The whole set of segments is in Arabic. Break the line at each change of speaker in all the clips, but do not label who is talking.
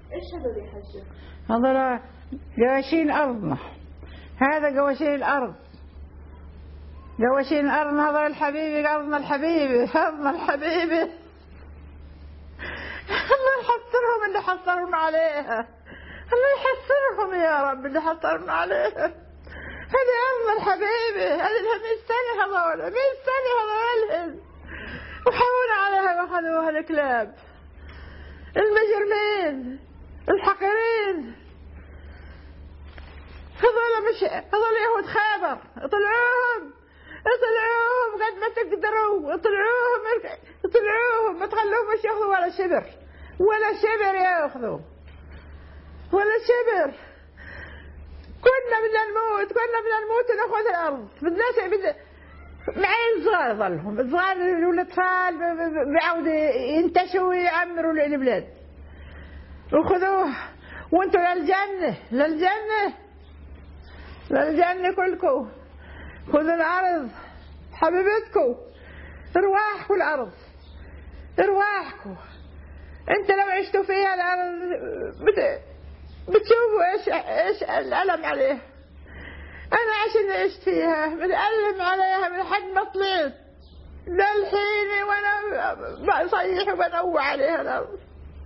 ايش هذول يا حجة؟
هذول قواشين أرضنا، هذا قواشين الأرض، قواشين الأرض، هذول الحبيبي، أرضنا الحبيبي، أرضنا الحبيبي. الله يحصرهم اللي حصرون عليها، الله يحصرهم يا رب اللي حصرون عليها. هذه أرضنا الحبيبي، هذه لها 100 سنة، هذول 100 سنة هذول، وحاولوا عليها وأخذوها الكلاب المجرمين الحقيرين. هذول يهود خيبر، اطلعوهم قد ما تقدروا، اطلعوهم ما تخلوهم ياخذوا ولا شبر ياخذوا ولا شبر. كنا بدنا نموت وناخذ الارض، بدنا معين صغار ظلهم، الصغار والاطفال بيعودوا ينتشوا ويعمروا البلاد، وخذوه وانتم للجنة كلكم. خذوا الأرض حبيبتكم، ارواحكم الأرض، ارواحكم. انت لو عشتوا فيها الأرض بتشوفوا ايش الألم عليها. أنا عشان عشت فيها بتألم عليها من حد ما طلعت للحين، وأنا بصيح وبنوع عليها الأرض.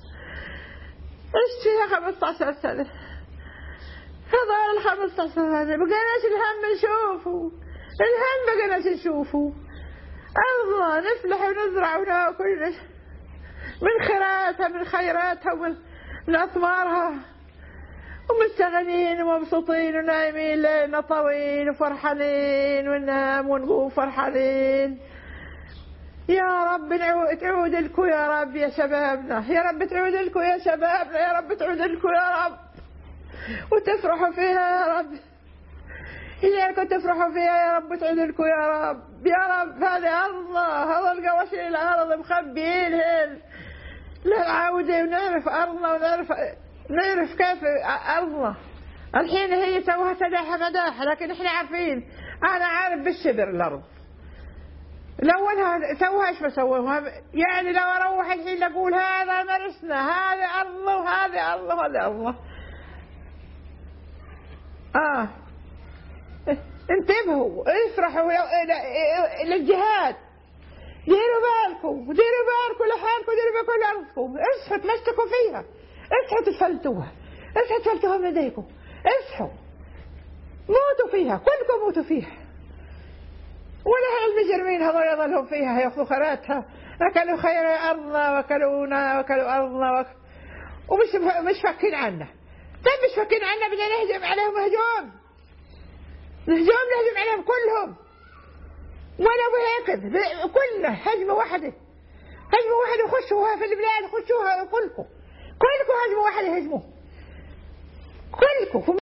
عشت فيها 15 سنة، هذول 15 سنة بقيناش الهم نشوفه، بقيناش نشوفه. أرضنا نفلح ونزرع وناكل من خيراتها ومن أثمارها، ومستغنين ومبسوطين ونايمين ليلنا طويل وفرحانين، وننام ونقوم فرحانين. يا رب تعود لكم يا رب يا شبابنا، يا رب تعود لكم يا شبابنا، يا رب تعود لكم يا رب، وتفرحوا فيها يا رب، إياكم تفرحوا فيها يا رب، تعود لكم يا رب. يا رب هذه الله، هذا القواشين الأرض مخبيينهن للعودة، ونعرف أرضنا ونعرف كيف أرضنا. الحين هي سووها مداح، لكن احنا عارفين، أنا عارف بالشبر الأرض. الأولها سووها ايش ما سووها، يعني لو أروح الحين أقول هذا مرسنا، هذه أرضه وهذه أرضه وهذه أرضه. انتبهوا، افرحوا للجهاد، ديروا بالكم لحالكم، ديروا بالكم لأرضكم، اصحوا تمسكوا فيها، اصحوا تفلتوها من ايديكم، اصحوا موتوا فيها، كلكم موتوا فيها. ولا المجرمين هذول يظلهم فيها ياخذوا خيراتها، اكلوا خير ارضنا واكلونا واكلوا ارضنا ومش فاكين عنا. طيب مش فاكين عنا، بدنا نهجم عليهم نهجم عليهم كلهم، ولا بهيك كلنا هجمة واحدة خشوها في البلاد، خشوها كلكم هجمة واحدة، هجموا كلكم.